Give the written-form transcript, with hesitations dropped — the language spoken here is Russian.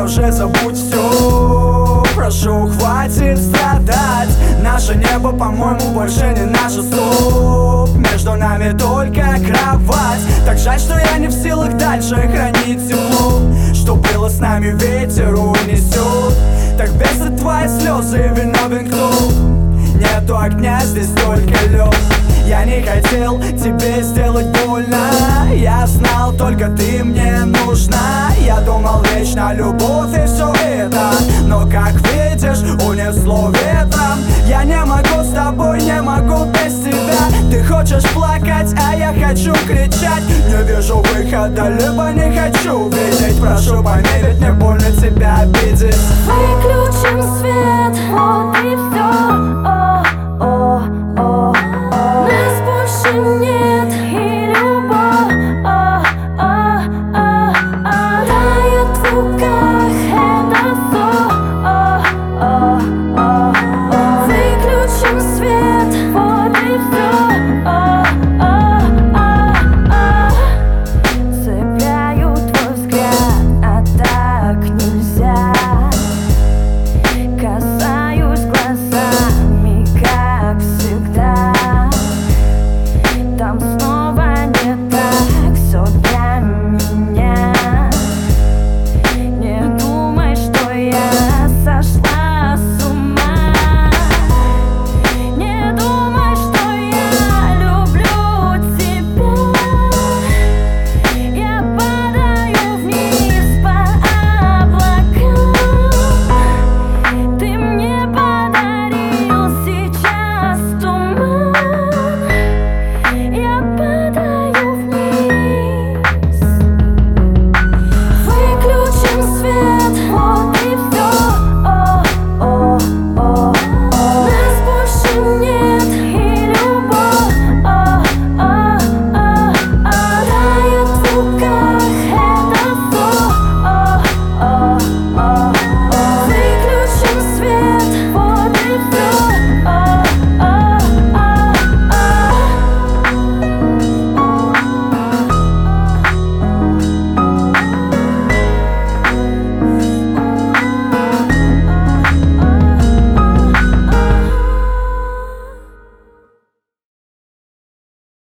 уже забудь все. Прошу, хватит страдать. Наше небо, по-моему, больше не наше. Стоп, между нами только кровать. Так жаль, что я не в силах дальше хранить тепло. Что было с нами, ветер унесет. Так бесит твои слезы, виновен кто? Нету огня, здесь только лед. Я не хотел тебе сделать больно. Я знал, только ты мне нужна. Я думал, вечно любовь и все это. Но как видишь, унесло ветром. Я не могу с тобой, не могу без тебя. Ты хочешь плакать, а я хочу кричать. Не вижу выхода, либо не хочу видеть. Прошу поверить, мне больно тебя обидеть.